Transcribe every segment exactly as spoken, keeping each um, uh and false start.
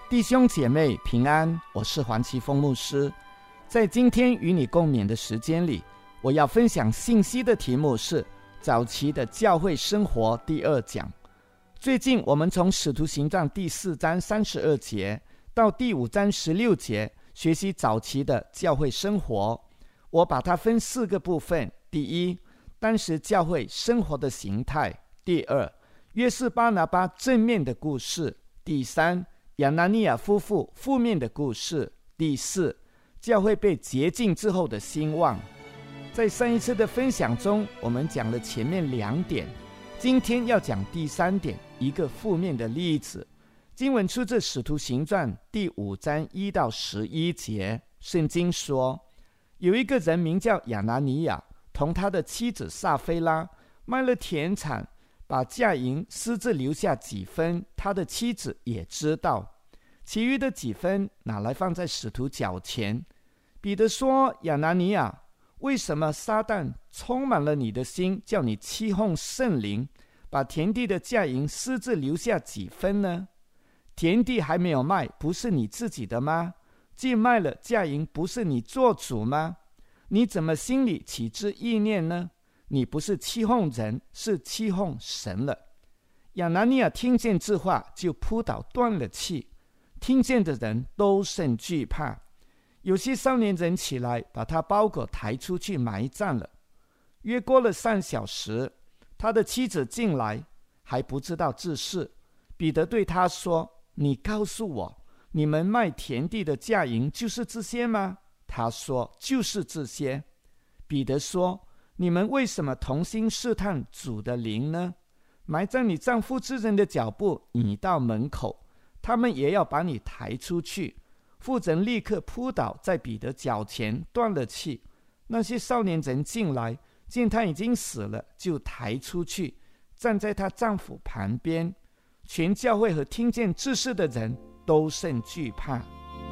弟兄姐妹平安，我是黄奇峰牧师。在今天与你共勉的时间里，我要分享信息的题目是早期的教会生活第二讲。最近我们从使徒行传第四章三十二节到第五章十六节学习早期的教会生活。我把它分四个部分：第一，当时教会生活的形态；第二，约瑟巴拿巴正面的故事；第三，亚拿尼亚夫妇负面的故事；第四，教会被洁净之后的兴旺。在上一次的分享中，我们讲了前面两点，今天要讲第三点，一个负面的例子。经文出自使徒行传第五章一到十一节。圣经说，有一个人名叫亚拿尼亚，同他的妻子撒非拉卖了田产，把价银私自留下几分，他的妻子也知道，其余的几分拿来放在使徒脚前。彼得说，亚拿尼亚，为什么撒旦充满了你的心，叫你欺哄圣灵，把田地的价银私自留下几分呢？田地还没有卖，不是你自己的吗？既卖了，价银不是你做主吗？你怎么心里起这意念呢？你不是欺哄人，是欺哄神了。亚拿尼亚听见这话，就扑倒断了气。听见的人都甚惧怕。有些少年人起来，把他包裹抬出去埋葬了。约过了三小时，他的妻子进来，还不知道这事。彼得对他说，你告诉我，你们卖田地的价银就是这些吗？他说，就是这些。彼得说，你们为什么同心试探主的灵呢？埋葬你丈夫之人的脚步，你到门口，他们也要把你抬出去。妇人立刻扑倒在彼得脚前，断了气。那些少年人进来，见他已经死了，就抬出去，站在她丈夫旁边。全教会和听见这事的人都甚惧怕。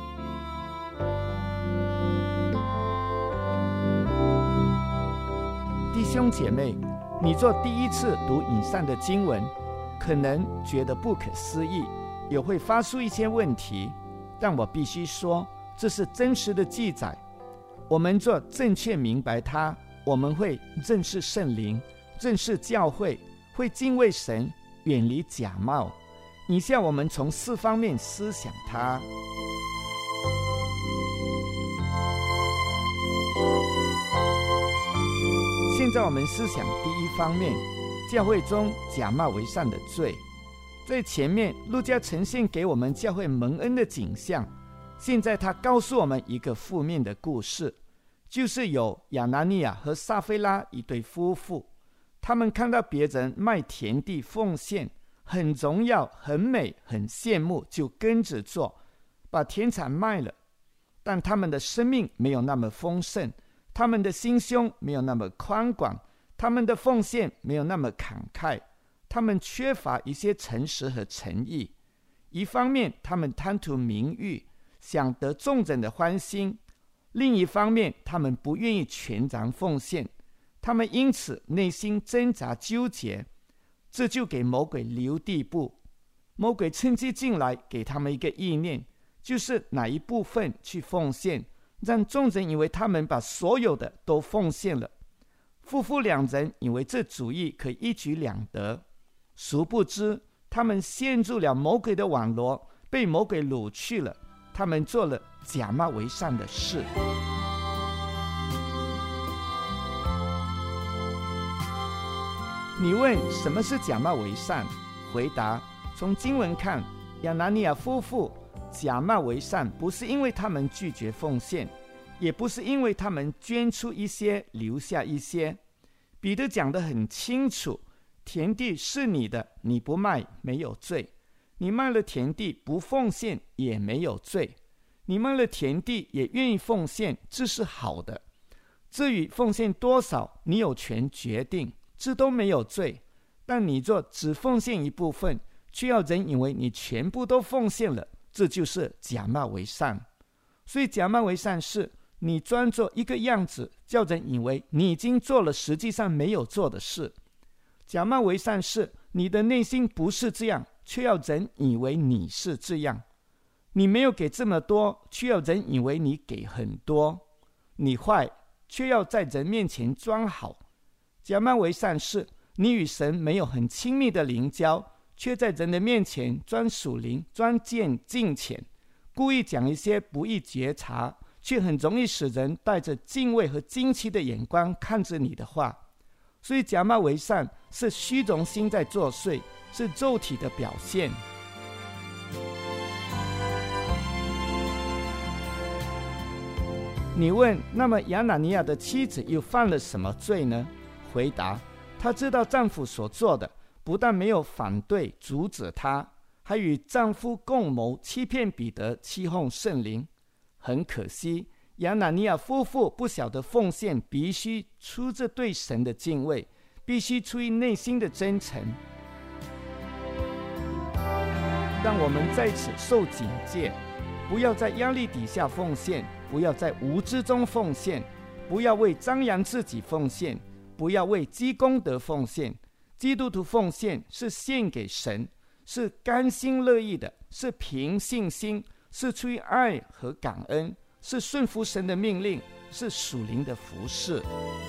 弟兄姐妹，你做第一次读以上的经文，可能觉得不可思议，也会发出一些问题，但我必须说，这是真实的记载。我们做正确明白它，我们会认识圣灵，认识教会，会敬畏神，远离假冒。以下我们从四方面思想它。现在我们思想第一方面，教会中假冒为善的罪。在前面路加呈现给我们教会蒙恩的景象，现在他告诉我们一个负面的故事，就是有亚拿尼亚和撒非拉一对夫妇，他们看到别人卖田地奉献，很荣耀，很美，很羡慕，就跟着做，把田产卖了。但他们的生命没有那么丰盛，他们的心胸没有那么宽广，他们的奉献没有那么慷慨，他们缺乏一些诚实和诚意。一方面他们贪图名誉，想得众人的欢心；另一方面他们不愿意全然奉献，他们因此内心挣扎纠结，这就给魔鬼留地步。魔鬼趁机进来，给他们一个意念，就是哪一部分去奉献，让众人以为他们把所有的都奉献了。夫妇两人以为这主意可以一举两得，殊不知他们陷入了魔鬼的网罗，被魔鬼掳去了。他们做了假冒为善的事。你问什么是假冒为善？回答，从经文看，亚拿尼亚夫妇假冒为善，不是因为他们拒绝奉献，也不是因为他们捐出一些留下一些。彼得讲得很清楚，田地是你的，你不卖没有罪，你卖了田地不奉献也没有罪，你卖了田地也愿意奉献，这是好的。至于奉献多少，你有权决定，这都没有罪。但你若只奉献一部分，却要人以为你全部都奉献了，这就是假冒为善。所以假冒为善是你装作一个样子，叫人以为你已经做了实际上没有做的事。假冒为善是你的内心不是这样，却要人以为你是这样。 你没有给这么多，却要人以为你给很多；你坏，却要在人面前装好。假冒为善是你与神没有很亲密的灵交，却在人的面前装属灵，装见敬虔，故意讲一些不易觉察，却很容易使人带着敬畏和惊奇的眼光看着你的话。所以假冒为善是虚荣心在作祟，是肉体的表现。你问，那么亚拿尼亚的妻子又犯了什么罪呢？回答，她知道丈夫所做的，不但没有反对阻止她，还与丈夫共谋欺骗彼得，欺哄圣灵。很可惜，亚拿尼亚夫妇不晓得奉献必须出自对神的敬畏，必须出于内心的真诚。让我们在此受警戒，不要在压力底下奉献，不要在无知中奉献，不要为张扬自己奉献，不要为积功德奉献。基督徒奉献是献给神，是甘心乐意的，是凭信心，是出于爱和感恩，是顺服神的命令，是属灵的服事。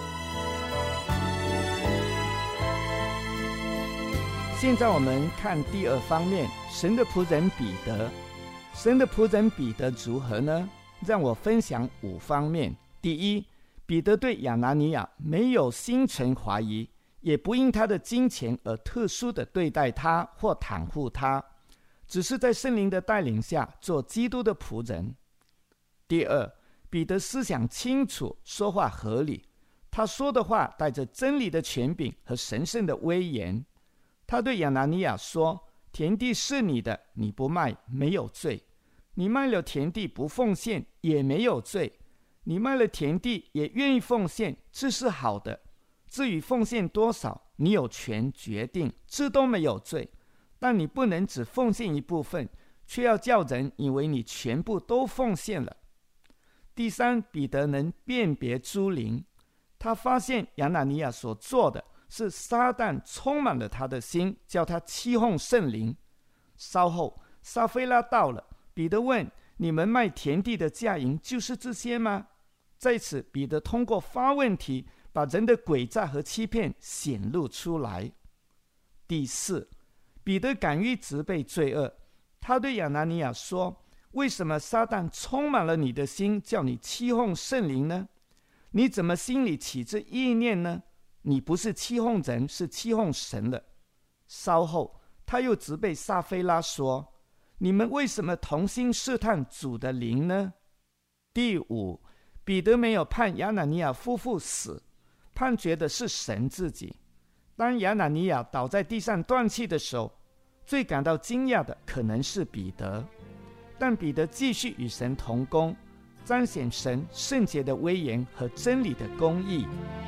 现在我们看第二方面，神的仆人彼得。神的仆人彼得如何呢？让我分享五方面。第一，彼得对亚拿尼亚没有心存怀疑，也不因他的金钱而特殊的对待他或袒护他，只是在圣灵的带领下做基督的仆人。第二，彼得思想清楚，说话合理，他说的话带着真理的权柄和神圣的威严。他对亚拿尼亚说，田地是你的，你不卖没有罪，你卖了田地不奉献也没有罪，你卖了田地也愿意奉献，这是好的。至于奉献多少，你有权决定，这都没有罪。但你不能只奉献一部分，却要叫人以为你全部都奉献了。第三，彼得能辨别诸灵，他发现亚拿尼亚所做的是撒旦充满了他的心，叫他欺哄圣灵。稍后撒非拉到了，彼得问，你们卖田地的价银就是这些吗？在此彼得通过发问题把人的诡诈和欺骗显露出来。第四，彼得敢于责备罪恶，他对亚拿尼亚说，为什么撒旦充满了你的心，叫你欺哄圣灵呢？你怎么心里起这意念呢？你不是欺哄人，是欺哄神了。稍后他又责备撒非拉说，你们为什么同心试探主的灵呢？第五，彼得没有判亚拿尼亚夫妇死，判决的是神自己。当亚拿尼亚倒在地上断气的时候，最感到惊讶的可能是彼得，但彼得继续与神同工，彰显神圣洁的威严和真理的公义。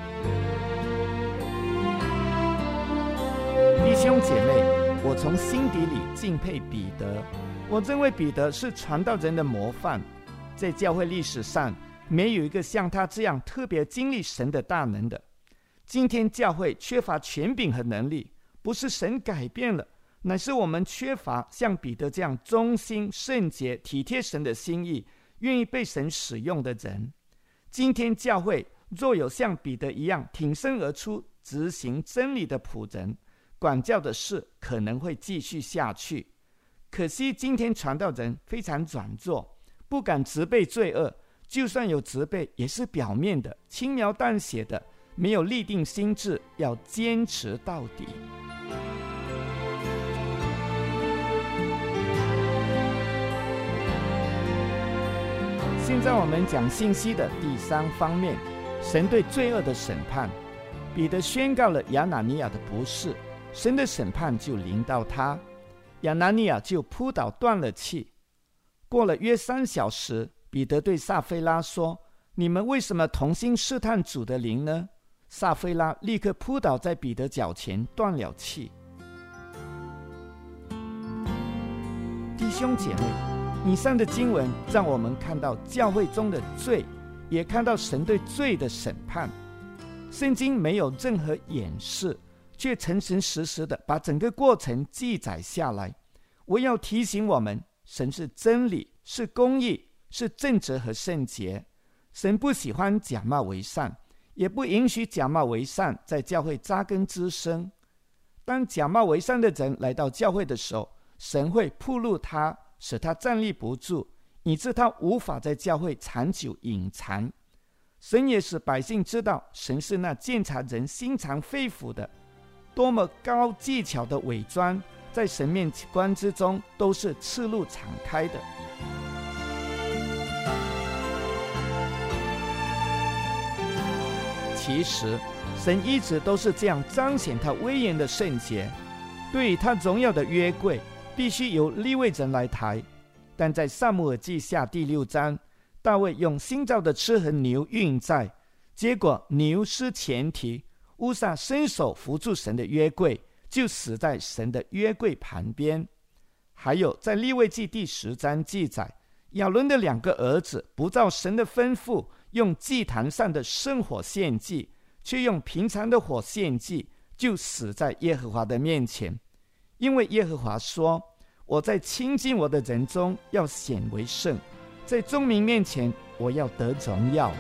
弟兄姐妹，我从心底里敬佩彼得，我认为彼得是传道人的模范。在教会历史上，没有一个像他这样特别经历神的大能的。今天教会缺乏权柄和能力，不是神改变了，乃是我们缺乏像彼得这样忠心、圣洁、体贴神的心意，愿意被神使用的人。今天教会若有像彼得一样挺身而出、执行真理的仆人，管教的事可能会继续下去。可惜今天传道人非常软弱，不敢责备罪恶，就算有责备也是表面的，轻描淡写的，没有立定心志，要坚持到底。现在我们讲信息的第三方面，神对罪恶的审判。彼得宣告了亚拿尼亚的不是，神的审判就临到他，亚拿尼亚就扑倒断了气。过了约三小时，彼得对撒非拉说，你们为什么同心试探主的灵呢？撒非拉立刻扑倒在彼得脚前，断了气。弟兄姐妹，以上的经文让我们看到教会中的罪，也看到神对罪的审判。圣经没有任何掩饰，却诚诚实实的把整个过程记载下来。我要提醒我们， 神是真理，是公义，是正直和圣洁。神不喜欢假冒为善，也不允许假冒为善在教会扎根滋生。当假冒为善的人来到教会的时候，神会暴露他，使他站立不住，以致他无法在教会长久隐藏。神也使百姓知道，神是那鉴察人心肠肺腑的。多么高技巧的伪装，在神面观之中都是赤露敞开的。其实神一直都是这样彰显他威严的圣洁。对于他荣耀的约柜，必须由利未人来抬。但在撒母耳记下第六章，大卫用新造的车和牛运载，结果牛失前蹄，乌撒伸手扶住神的约柜，就死在神的约柜旁边。还有在利未记第十章记载，亚伦的两个儿子不照神的吩咐，用祭坛上的圣火献祭，却用平常的火献祭，就死在耶和华的面前。因为耶和华说，我在亲近我的人中要显为圣，在众民面前我要得荣耀。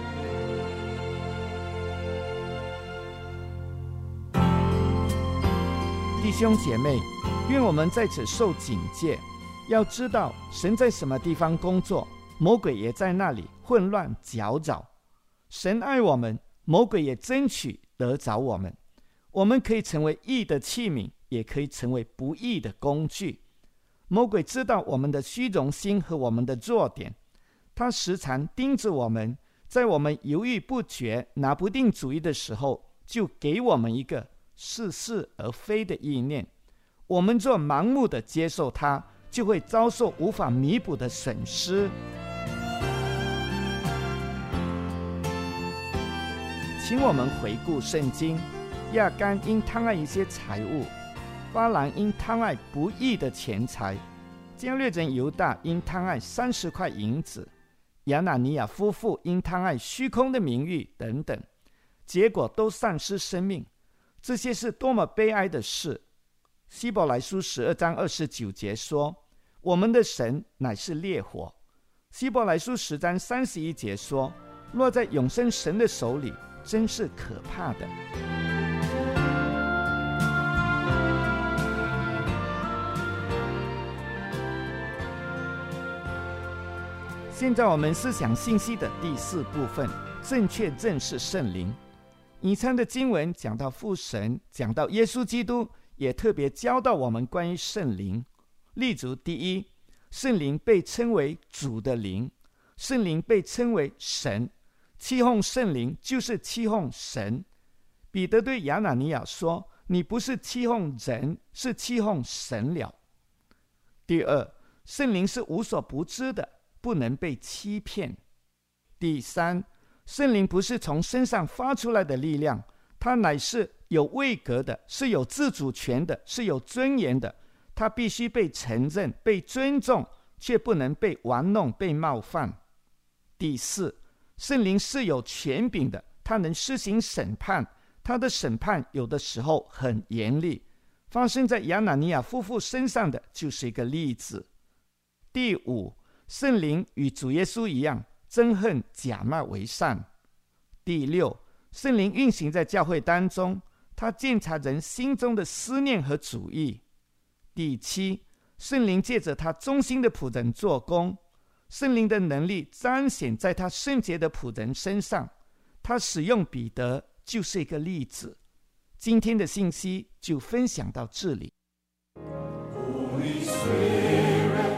弟兄姐妹，愿我们在此受警戒，要知道神在什么地方工作，魔鬼也在那里混乱搅扰。神爱我们，魔鬼也争取得着我们。我们可以成为义的器皿，也可以成为不义的工具。魔鬼知道我们的虚荣心和我们的弱点，他时常盯着我们，在我们犹豫不决、拿不定主意的时候，就给我们一个似是而非的意念。我们若盲目的接受它，就会遭受无法弥补的损失。请我们回顾圣经，亚干因贪爱一些财物，巴兰因贪爱不义的钱财，加略人犹大因贪爱三十块银子，亚拿尼亚夫妇因贪爱虚空的名誉等等，结果都丧失生命。这些是多么悲哀的事！希伯来书十二章二十九节说，我们的神乃是烈火。希伯来书十章三十一节说，落在永生神的手里，真是可怕的。现在我们思想信息的第四部分，正确认识圣灵。以上的经文讲到父神，讲到耶稣基督，也特别教导我们关于圣灵。例如，第一，圣灵被称为主的灵，圣灵被称为神，欺哄圣灵就是欺哄神。彼得对亚拿尼亚说，你不是欺哄人，是欺哄神了。第二，圣灵是无所不知的，不能被欺骗。第三，圣灵不是从身上发出来的力量，它乃是有位格的，是有自主权的，是有尊严的。它必须被承认、被尊重，却不能被玩弄、被冒犯。第四，圣灵是有权柄的，它能施行审判，它的审判有的时候很严厉。发生在亚拿尼亚夫妇身上的就是一个例子。第五，圣灵与主耶稣一样，憎恨假冒为善。第六，圣灵运行在教会当中，他鉴察人心中的思念和主意。第七，圣灵借着他忠心的仆人做工，圣灵的能力彰显在他圣洁的仆人身上，他使用彼得就是一个例子。今天的信息就分享到这里。Holy Spirit